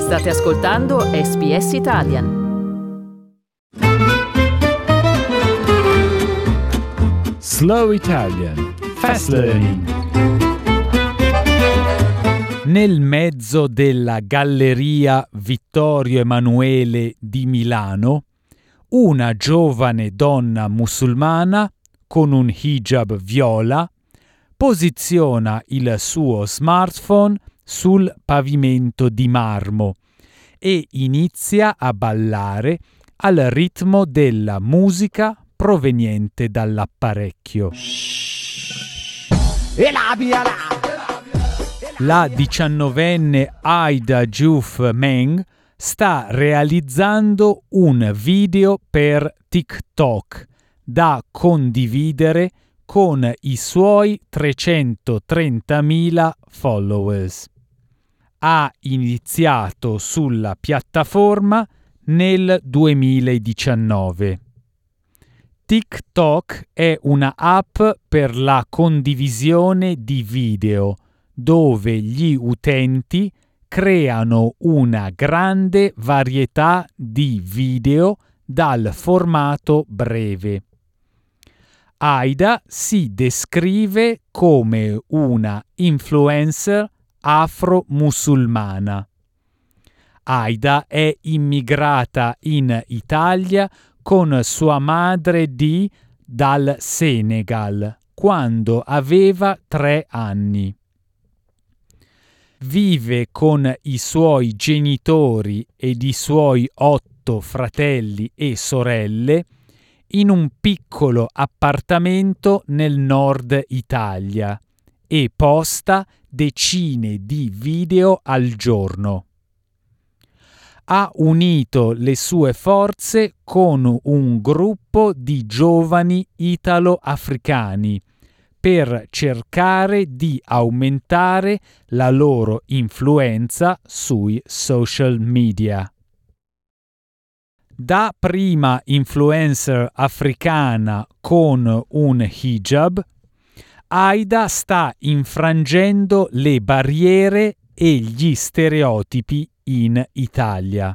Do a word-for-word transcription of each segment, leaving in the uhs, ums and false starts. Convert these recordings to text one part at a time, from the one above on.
State ascoltando S B S Italian. Slow Italian Fast Learning. Nel mezzo della Galleria Vittorio Emanuele di Milano, una giovane donna musulmana con un hijab viola posiziona il suo smartphone sul pavimento di marmo e inizia a ballare al ritmo della musica proveniente dall'apparecchio. La diciannovenne Aida Juf Meng sta realizzando un video per TikTok da condividere con i suoi trecentotrentamila followers. Ha iniziato sulla piattaforma nel duemiladiciannove. TikTok è una app per la condivisione di video dove gli utenti creano una grande varietà di video dal formato breve. Aida si descrive come una influencer afro-musulmana. Aida è immigrata in Italia con sua madre di dal Senegal quando aveva tre anni. Vive con i suoi genitori ed i suoi otto fratelli e sorelle in un piccolo appartamento nel nord Italia e posta decine di video al giorno. Ha unito le sue forze con un gruppo di giovani italo-africani per cercare di aumentare la loro influenza sui social media. Da prima influencer africana con un hijab, Aida sta infrangendo le barriere e gli stereotipi in Italia.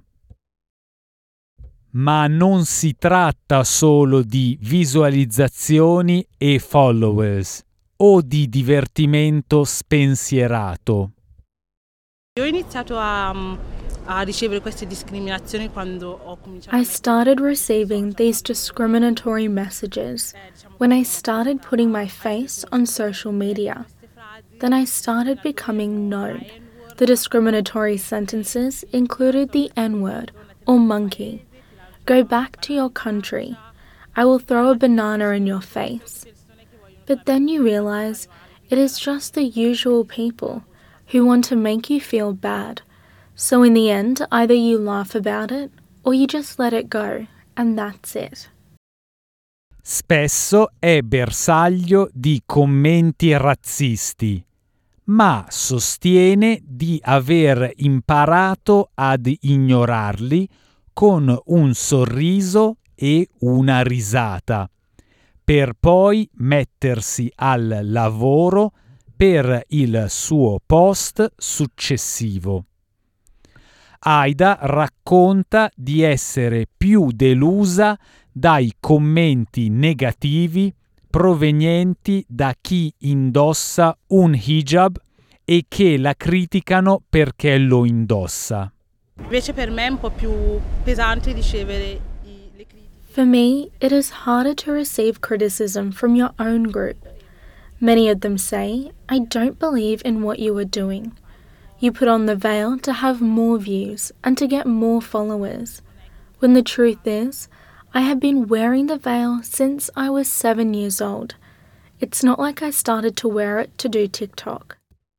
Ma non si tratta solo di visualizzazioni e followers o di divertimento spensierato. Io ho iniziato a, a ricevere queste discriminazioni quando ho cominciato. I started receiving these discriminatory messages when I started putting my face on social media. Then I started becoming known. The discriminatory sentences included the N-word or monkey. Go back to your country. I will throw a banana in your face. But then you realize it is just the usual people who want to make you feel bad. So in the end, either you laugh about it or you just let it go, and that's it. Spesso è bersaglio di commenti razzisti, ma sostiene di aver imparato ad ignorarli con un sorriso e una risata, per poi mettersi al lavoro per il suo post successivo. Aida racconta di essere più delusa dai commenti negativi provenienti da chi indossa un hijab e che la criticano perché lo indossa. Invece per me è un po' più pesante ricevere i, le critiche. For me, it is harder to receive criticism from your own group. Many of them say, I don't believe in what you are doing. You put on the veil to have more views and to get more followers. When the truth is, I have been wearing the veil since I was seven years old. It's not like I started to wear it to do TikTok.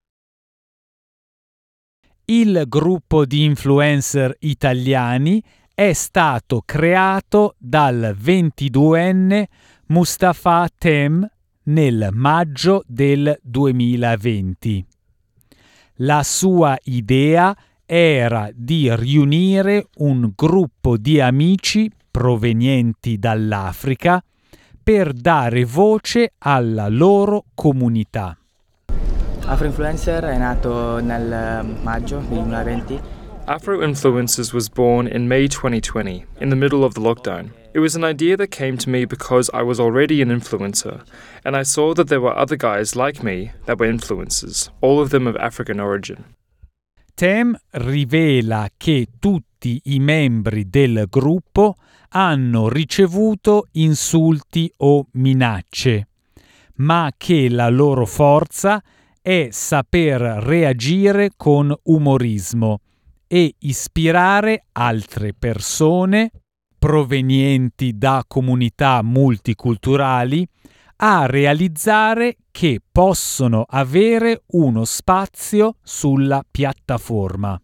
Il gruppo di influencer italiani è stato creato dal ventiduenne Mustafa Tem nel maggio del duemilaventi. La sua idea era di riunire un gruppo di amici provenienti dall'Africa per dare voce alla loro comunità. Afroinfluencer è nato nel maggio del duemilaventi Afro Influencers was born in May twenty twenty, in the middle of the lockdown. It was an idea that came to me because I was already an influencer, and I saw that there were other guys like me that were influencers, all of them of African origin. Tem rivela che tutti i membri del gruppo hanno ricevuto insulti o minacce, ma che la loro forza è saper reagire con umorismo e ispirare altre persone provenienti da comunità multiculturali a realizzare che possono avere uno spazio sulla piattaforma.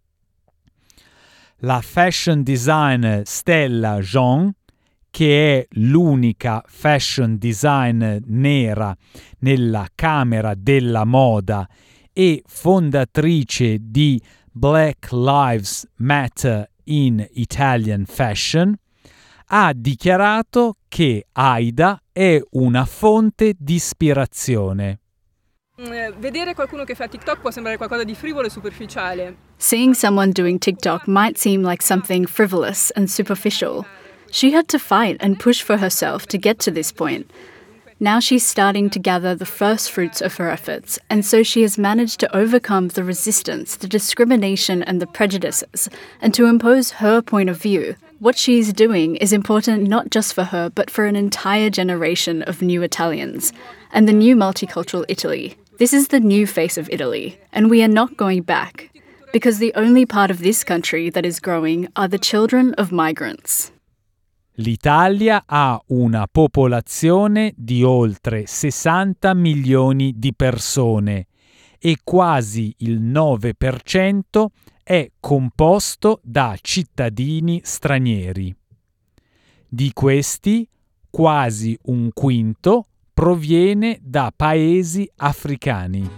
La fashion designer Stella Jean, che è l'unica fashion designer nera nella Camera della Moda e fondatrice di Black Lives Matter in Italian Fashion, ha dichiarato che Aida è una fonte di ispirazione. Vedere qualcuno che fa TikTok può sembrare qualcosa di frivolo e superficiale. Seeing someone doing TikTok might seem like something frivolous and superficial. She had to fight and push for herself to get to this point. Now she's starting to gather the first fruits of her efforts, and so she has managed to overcome the resistance, the discrimination and the prejudices, and to impose her point of view. What she's doing is important not just for her, but for an entire generation of new Italians, and the new multicultural Italy. This is the new face of Italy, and we are not going back, because the only part of this country that is growing are the children of migrants. L'Italia ha una popolazione di oltre sessanta milioni di persone e quasi il nove per cento è composto da cittadini stranieri. Di questi, quasi un quinto proviene da paesi africani.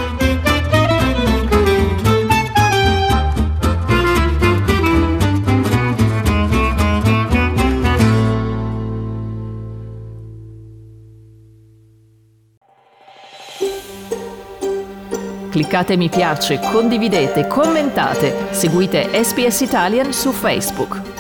Cliccate mi piace, condividete, commentate, seguite S B S Italian su Facebook.